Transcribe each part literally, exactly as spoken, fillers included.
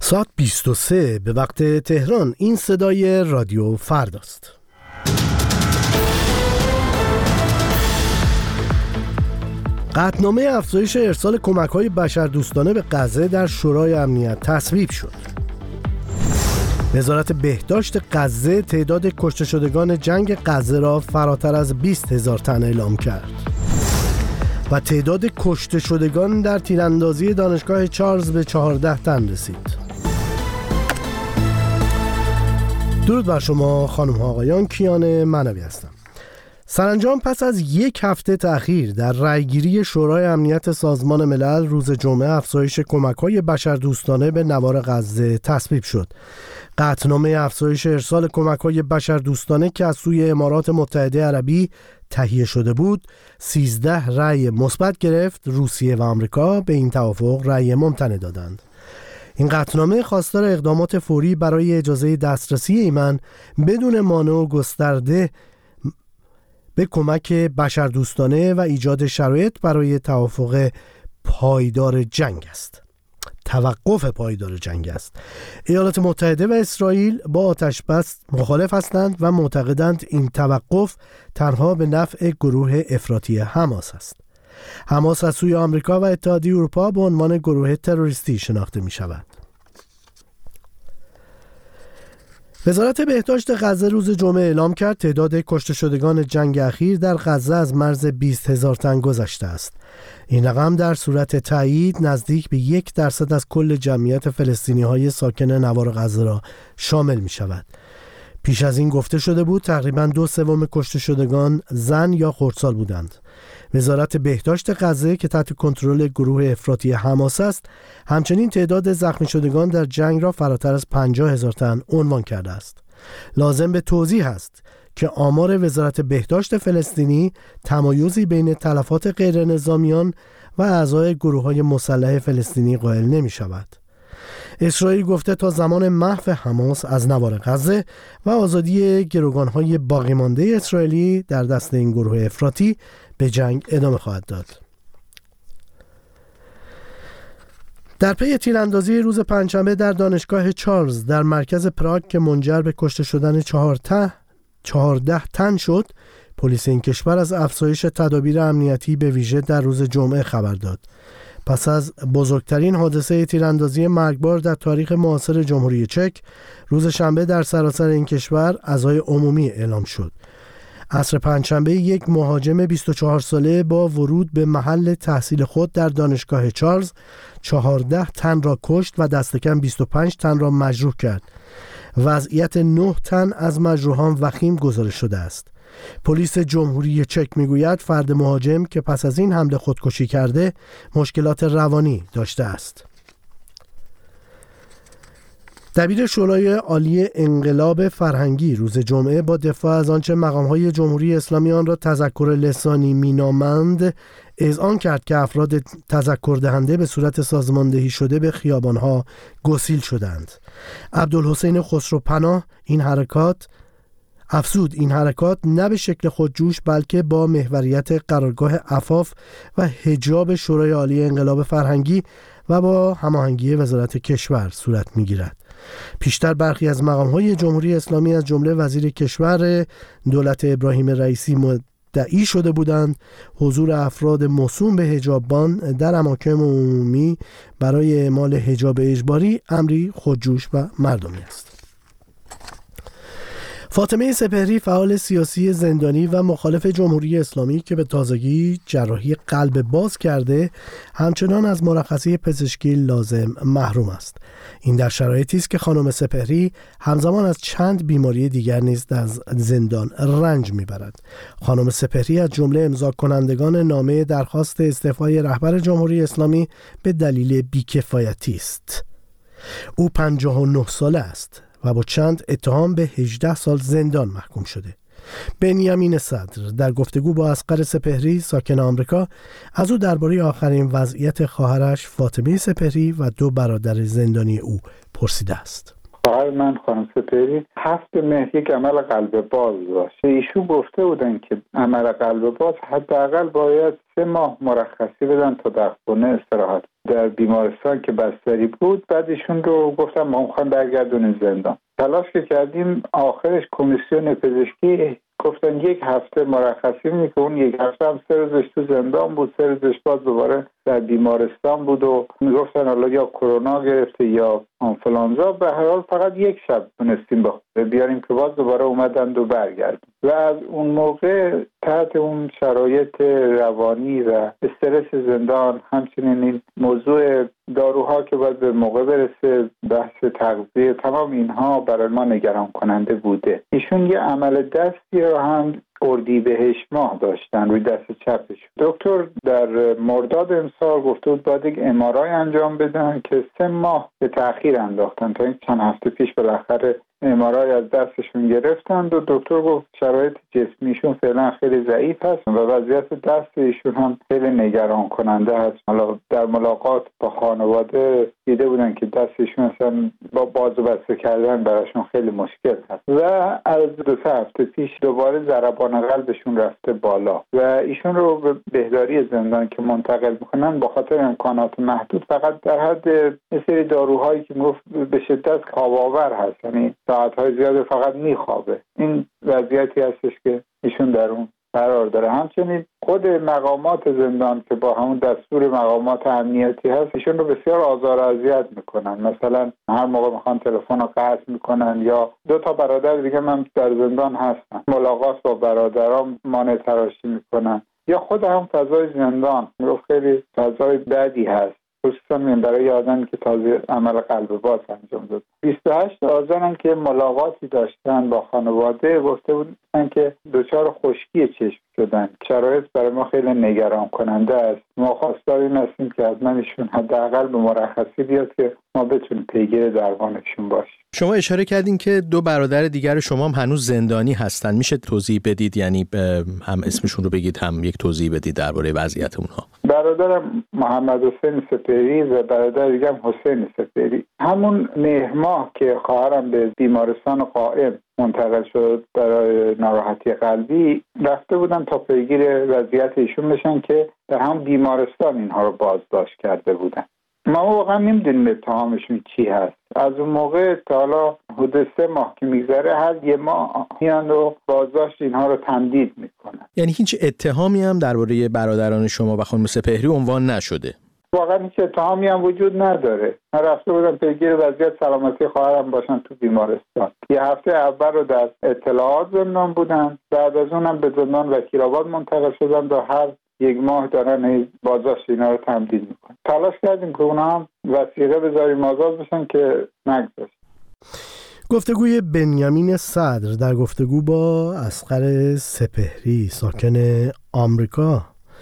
ساعت بیست و سه به وقت تهران. این صدای رادیو فرداست. قطعنامه افزایش ارسال کمک‌های بشردوستانه به غزه در شورای امنیت تصویب شد. وزارت بهداشت غزه تعداد کشته شدگان جنگ غزه را فراتر از بیست هزار تن اعلام کرد و تعداد کشته شدگان در تیراندازی دانشگاه چارلز به چهارده تن رسید. درود بر شما خانم ها آقایان، کیان منوی هستم. سرانجام پس از یک هفته تأخیر در رأیگیری شورای امنیت سازمان ملل روز جمعه افزایش کمک‌های بشردوستانه به نوار غزه تصویب شد. قطعنامه افزایش ارسال کمک‌های بشردوستانه که از سوی امارات متحده عربی تهیه شده بود، سیزده رأی مثبت گرفت. روسیه و آمریکا به این توافق رأی ممتنع دادند. این قطعنامه خواستار اقدامات فوری برای اجازه دسترسی ایمن بدون مانع و گسترده به کمک بشردوستانه و ایجاد شرایط برای توافق پایدار جنگ است. توقف پایدار جنگ است. ایالات متحده و اسرائیل با آتش بس مخالف هستند و معتقدند این توقف تنها به نفع گروه افراطی حماس است. حماس از سوی آمریکا و اتحادیه اروپا به عنوان گروه تروریستی شناخته می شود. وزارت بهداشت غزه روز جمعه اعلام کرد تعداد کشته شدگان جنگ اخیر در غزه از مرز بیست هزار تن گذشته است. این رقم در صورت تایید نزدیک به یک درصد از کل جمعیت فلسطینی های ساکن نوار غزه را شامل می شود. پیش از این گفته شده بود تقریباً دو سوم کشته شدگان زن یا خردسال بودند. وزارت بهداشت غزه که تحت کنترل گروه افراطی حماس است، همچنین تعداد زخمی شدگان در جنگ را فراتر از پنجاه هزار تن عنوان کرده است. لازم به توضیح است که آمار وزارت بهداشت فلسطینی تمایزی بین تلفات غیر نظامیان و اعضای گروه‌های مسلح فلسطینی قائل نمی شود. اسرائیل گفته تا زمان محو حماس از نوار غزه و آزادی گروگان‌های باقی مانده اسرائیلی در دست این گروه افراطی به جنگ ادامه خواهد داد. در پی تیراندازی روز پنجشنبه در دانشگاه چارلز در مرکز پراگ که منجر به کشته شدن چهارده تن شد، پلیس این کشور از افزایش تدابیر امنیتی به ویژه در روز جمعه خبر داد. پس از بزرگترین حادثه تیراندازی مرگبار در تاریخ معاصر جمهوری چک، روز شنبه در سراسر این کشور عزای عمومی اعلام شد. عصر پنجشنبه یک مهاجم بیست و چهار ساله با ورود به محل تحصیل خود در دانشگاه چارلز چهارده تن را کشت و دست کم بیست و پنج تن را مجروح کرد. وضعیت نه تن از مجروحان وخیم گزارش شده است. پلیس جمهوری چک میگوید فرد مهاجم که پس از این حمله خودکشی کرده مشکلات روانی داشته است. دبیر شورای عالی انقلاب فرهنگی روز جمعه با دفاع از آنچه مقام‌های جمهوری اسلامی آن را تذکر لسانی مینامند اذعان کرد که افراد تذکر دهنده به صورت سازماندهی شده به خیابان‌ها گسیل شدند. عبدالحسین خسروپناه این حرکات افزود این حرکات نه به شکل خودجوش بلکه با محوریت قرارگاه عفاف و حجاب شورای عالی انقلاب فرهنگی و با هماهنگی وزارت کشور صورت می‌گیرد. پیشتر برخی از مقام‌های جمهوری اسلامی از جمله وزیر کشور دولت ابراهیم رئیسی مدعی شده بودند حضور افراد موسوم به حجابان در اماکن عمومی برای اعمال حجاب اجباری امری خودجوش و مردمی است. فاطمه سپهری فعال سیاسی زندانی و مخالف جمهوری اسلامی که به تازگی جراحی قلب باز کرده همچنان از مرخصی پزشکی لازم محروم است. این در شرایطی است که خانم سپهری همزمان از چند بیماری دیگر نیز در زندان رنج میبرد. خانم سپهری از جمله امضا کنندگان نامه درخواست استعفای رهبر جمهوری اسلامی به دلیل بیکفایتی است. او پنجاه و نه ساله است و با چند اتهام به هجده سال زندان محکوم شده. بنیامین صدر در گفتگو با اصغر سپهری ساکن آمریکا از او درباره آخرین وضعیت خواهرش فاطمه سپهری و دو برادر زندانی او پرسیده است. خواهر من خانم سپهری هفت مهر یک عمل قلب باز داشت. ایشون گفته بودن که عمل قلب باز حداقل باید سه ماه مرخصی بدن تا در خونه استراحت. در بیمارستان که بستری بود. بعد ایشون رو گفتم ما میخوایم برگردونیم زندان. تلاش که کردیم آخرش کمیسیون پزشکی گفتن یک هفته مرخصی میده که اون یک هفته هم سه روزش تو زندان بود، سه روزش باز دوباره در بیمارستان بود و میگفتن حالا یا کرونا گرفته یا آنفولانزا. به هر حال فقط یک شب تونستیم به بیاریم که باز دوباره اومدند و برگردیم و از اون موقع تحت اون شرایط روانی و استرس زندان، همچنین این موضوع داروها که باید به موقع برسه، بحث تغذیه، تمام اینها برای ما نگران کننده بوده. ایشون یه عمل دستی رو هم اردیبهشت ماه داشتن روی دست چپش. دکتر در مرداد امسال گفته بود باید یک ام آر آی انجام بدن که سه ماه به تأخیر انداختن تا این چند هفته پیش بالاخره ام آر آی از دستشون گرفتند و دکتر گفت شرایط جسمیشون فعلا خیلی ضعیف هست و وضعیت دست ایشون هم خیلی نگران کننده هست. حالا در ملاقات با خانواده دیده بودن که دستشون اصلا با باز و بسته کردن براشون خیلی مشکل هست و از دو سه هفته پیش دوباره ضربان قلبشون رفته بالا و ایشون رو به بهداری زندان که منتقل میکنن با خاطر امکانات محدود فقط در حد یه سری داروهایی که گفت به شدت خواب‌آور هست، یعنی ساعت‌های زیاد فقط میخوابه. این وضعیتی هستش که ایشون در اون قرار داره. همچنین خود مقامات زندان که با همون دستور مقامات امنیتی هست ایشون رو بسیار آزار و اذیت میکنن. مثلا هر موقع میخوان تلفن رو قطع میکنن یا دو تا برادر دیگه من در زندان هستن ملاقات با برادرام مانع تراشی میکنن یا خود هم فضای زندان رو خیلی فضای بدی هست، خصوصا برای آدمی که تازه عمل قلب باز انجام داد. بیست و هشت آذر هم که ملاقاتی داشتن با خانواده گفته بودن که دچار خشکی چشم شدن. شرایط برای ما خیلی نگران کننده است. ما خواستار این هستیم که حتما ایشون حداقل به مرخصی بیاد که ما بتونیم پیگیر درمانشون باشیم. شما اشاره کردین که دو برادر دیگر شما هم هنوز زندانی هستن. میشه توضیح بدید، یعنی هم اسمشون رو بگید هم یک توضیح بدید درباره وضعیت اونها؟ برادرم محمد حسین سپهری و برادر دیگم حسین سپهری. همون مهر ماه که خواهرم به بیمارستان قائم منتقل شد برای ناراحتی قلبی رفته بودن تا پیگیر وضعیت ایشون بشن که در هم بیمارستان اینها رو بازداشت کرده بودن. ما واقعا نمیدونیم اتهامشون چی هست. از اون موقع تا حالا حدود سه ماه که میگذره هر یه ماه میان و بازداشت اینها رو تمدید میکنن. یعنی هیچ اتهامی هم درباره برادران شما و خانم سپهری عنوان نشده؟ واقعا هیچ اتهامی هم وجود نداره. من رفته بودم پیگیر وضعیت سلامتی خواهرم باشن تو بیمارستان. یه هفته اول رو در اطلاعات زندان بودن، بعد از اونم به زندان وکیل‌آباد منتقل شدن و هر یک ماه دارن بازداشت اینا رو تمدید میکنن. تلاش کردیم که اونا هم وثیقه بذاریم آزاد بشن که نگذاشت. گفتگوی بنیامین صدر در گفتگو با اصغر سپهری ساکن آمریکا،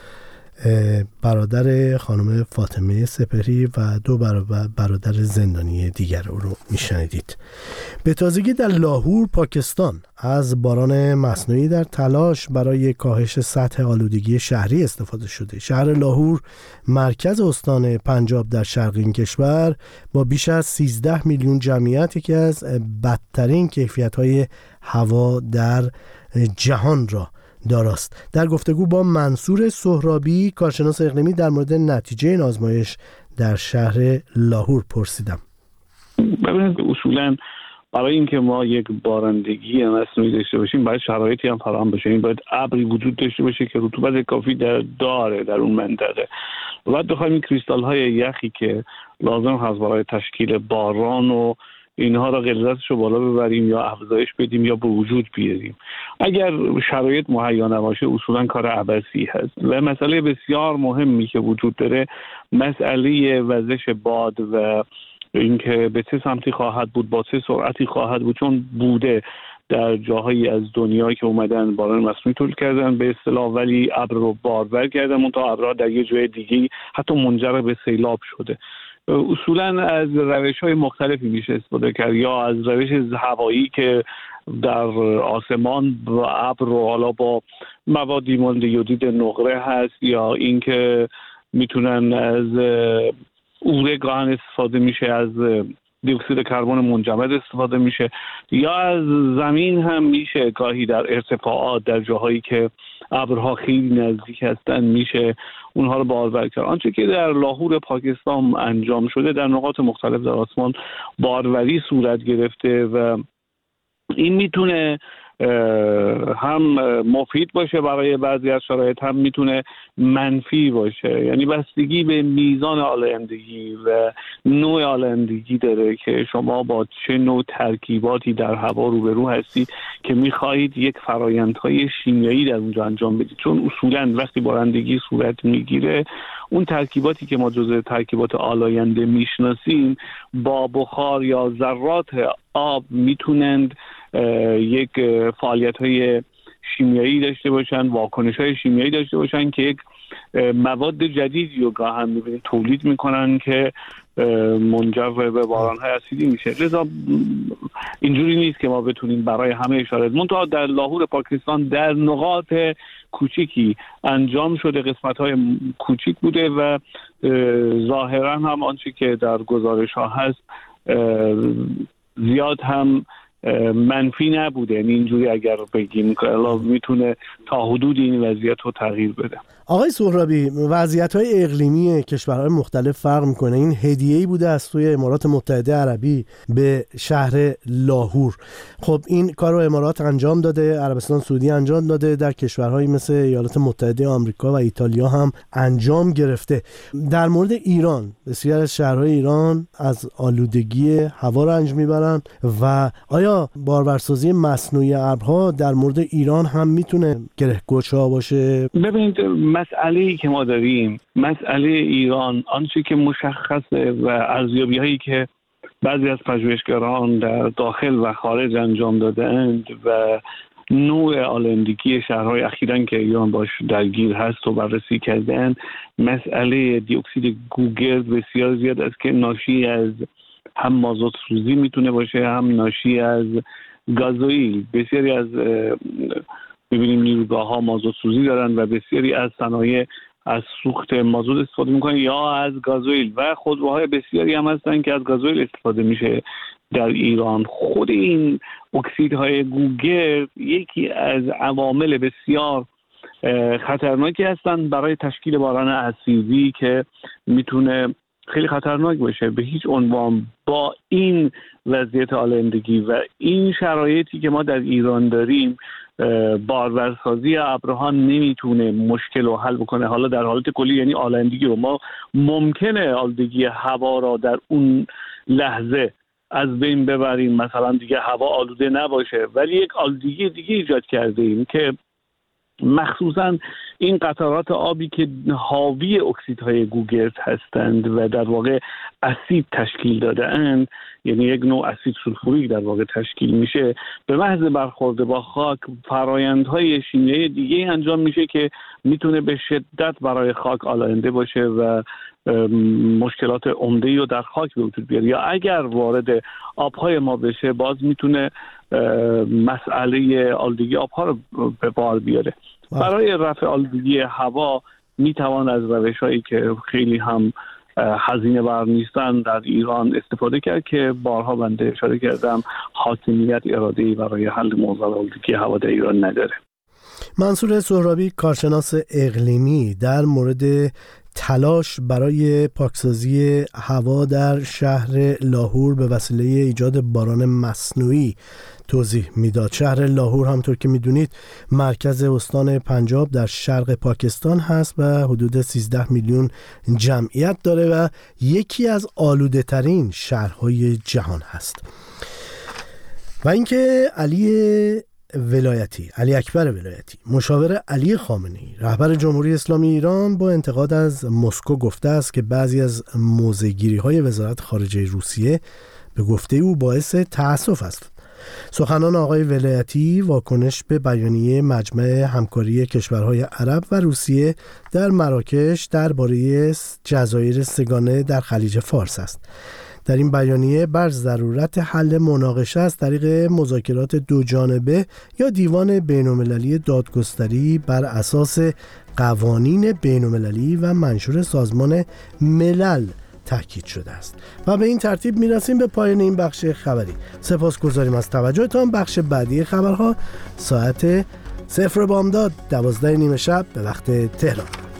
برادر خانم فاطمه سپهری و دو برادر زندانی دیگر رو میشنیدید. به تازگی در لاهور پاکستان از باران مصنوعی در تلاش برای کاهش سطح آلودگی شهری استفاده شده. شهر لاهور مرکز استان پنجاب در شرق این کشور با بیش از سیزده میلیون جمعیت یکی از بدترین کیفیت‌های هوا در جهان را داراست. در گفتگو با منصور سهرابی کارشناس اقلیمی در مورد نتیجه این آزمایش در شهر لاهور پرسیدم. ببینید اصولاً برای اینکه ما یک بارندگی مصنوعی داشته باشیم باید شرایطی هم فراهم بشه. این باید ابری وجود داشته باشه که رطوبت کافی در داره در اون منطقه. و بعد بخوایم این کریستال های یخی که لازم هست برای تشکیل باران و اینها را غلظتش رو بالا ببریم یا افزایش بدیم یا به وجود بیاریم. اگر شرایط مهیا نباشه اصولا کار عبثی هست. و مسئله بسیار مهمی که وجود داره مسئله وزش باد و اینکه به چه سمتی خواهد بود، با چه سرعتی خواهد بود، چون بوده در جاهایی از دنیا که اومدن باران مصنوعی تولید کردن به اصطلاح، ولی ابر رو بارور کردن منتها ابرها در یه جای دیگه حتی منجر به سیلاب شده. اصولا از روش‌های مختلفی میشه استفاده کرد، یا از روش هوایی که در آسمان و ابر و حالا با موادی مانند یودید نقره هست، یا اینکه میتونن از اوره گاهن استفاده میشه از دی اکسید کربن منجمد استفاده میشه، یا از زمین هم میشه گاهی در ارتفاعات در جاهایی که ابرها خیلی نزدیک هستن میشه اونها رو بارور کرد. آنچه که در لاهور پاکستان انجام شده در نقاط مختلف در آسمان باروری صورت گرفته و این میتونه هم مفید باشه برای بعضی از شرایط، هم میتونه منفی باشه. یعنی بستگی به میزان آلایندگی و نوع آلایندگی داره که شما با چه نوع ترکیباتی در هوا روبرو هستید که میخواهید یک فرایندهای شیمیایی در اونجا انجام بدید. چون اصولاً وقتی بارندگی صورت میگیره اون ترکیباتی که ما جزء ترکیبات آلاینده میشناسیم با بخار یا ذرات آب میتونند یک فعالیت‌های شیمیایی داشته باشن، واکنش‌های شیمیایی داشته باشن که یک مواد جدیدی رو گاهن می‌بینید تولید می‌کنن که منجر به باران‌های اسیدی میشه. لذا اینجوری نیست که ما بتونیم برای همه شرایط، منتها در لاهور پاکستان در نقاط کوچیکی انجام شده، قسمت‌های کوچیک بوده و ظاهراً هم آنچه که در گزارش‌ها هست زیاد هم منفی نبوده. یعنی اینجوری اگر بگیم که الله میتونه تا حدودی این وضعیت رو تغییر بده. آقای سهرابی، وضعیت‌های اقلیمی کشورهای مختلف فرق میکنه. این هدیه‌ای بوده از سوی امارات متحده عربی به شهر لاهور. خب این کار رو امارات انجام داده، عربستان سعودی انجام داده، در کشورهایی مثل ایالات متحده آمریکا و ایتالیا هم انجام گرفته. در مورد ایران بسیار از شهرهای ایران از آلودگی هوا رنج میبرن و آیا بارورسازی مصنوعی ابرها در مورد ایران هم میتونه گره‌گشا باشه؟ ببینید، مسئله‌ای که ما داریم، مسئله ایران، آنچه که مشخصه و ارزیابی‌هایی که بعضی از پژوهشگران در داخل و خارج انجام داده‌اند و نوع آلودگی شهرهای اخیراً که ایران باش درگیر هست و بررسی کرده‌اند، مسئله دی اکسید گوگرد بسیار زیاد است که ناشی از هم مازوت سوزی میتونه باشه، هم ناشی از گازوئیل. بسیاری از ببینیم نیروگاه ها مازوت سوزی دارن و بسیاری از صنایع از سوخت مازوت استفاده میکنن یا از گازوئیل و خودروهای بسیاری هم هستن که از گازوئیل استفاده میشه در ایران. خود این اکسیدهای گوگرد یکی از عوامل بسیار خطرناکی هستن برای تشکیل باران اسیدی که میتونه خیلی خطرناک باشه. به هیچ عنوان با این وضعیت آلودگی و این شرایطی که ما در ایران داریم بارورسازی ابرها نمیتونه مشکل رو حل بکنه. حالا در حالت کلی یعنی آلودگی رو ما ممکنه آلودگی هوا را در اون لحظه از بین ببریم، مثلا دیگه هوا آلوده نباشه، ولی یک آلودگی دیگه ایجاد کرده ایم که مخصوصا این قطرات آبی که حاوی اکسیدهای گوگرد هستند و در واقع اسید تشکیل داده اند، یعنی یک نوع اسید سولفوریک در واقع تشکیل میشه، به محض برخورد با خاک فرایندهای شیمیایی دیگه انجام میشه که میتونه به شدت برای خاک آلاینده باشه و مشکلات عمده‌ای رو در خاک به وجود بیاره. یا اگر وارد آبهای ما بشه باز میتونه مسئله آلودگی آبها رو به بار بیاره. برای رفع آلودگی هوا میتوان از روش‌هایی که خیلی هم هزینه بر نیستن در ایران استفاده کرد که بارها بنده اشاره کردم حاکمیت اراده‌ای برای حل موضوع آلودگی هوا در ایران نداره. منصور سهرابی، کارشناس اقلیمی، در مورد تلاش برای پاکسازی هوا در شهر لاهور به وسیله ایجاد باران مصنوعی توضیح میداد. شهر لاهور همطور که میدونید مرکز استان پنجاب در شرق پاکستان هست و حدود سیزده میلیون جمعیت داره و یکی از آلوده ترین شهرهای جهان هست. و اینکه علی ولایتی، علی اکبر ولایتی، مشاور علی خامنه‌ای رهبر جمهوری اسلامی ایران، با انتقاد از مسکو گفته است که بعضی از موضع‌گیری‌های وزارت خارجه روسیه به گفته او باعث تأسف است. سخنان آقای ولایتی واکنش به بیانیه مجمع همکاری کشورهای عرب و روسیه در مراکش درباره جزایر سگانه در خلیج فارس است. در این بیانیه بر ضرورت حل مناقشه از طریق مذاکرات دو جانبه یا دیوان بین‌المللی دادگستری بر اساس قوانین بین‌المللی و منشور سازمان ملل تاکید شده است. و به این ترتیب میرسیم به پایان این بخش خبری. سپاسگزاریم از توجهتان. بخش بعدی خبرها ساعت صفر بامداد دوازده نیمه شب به وقت تهران.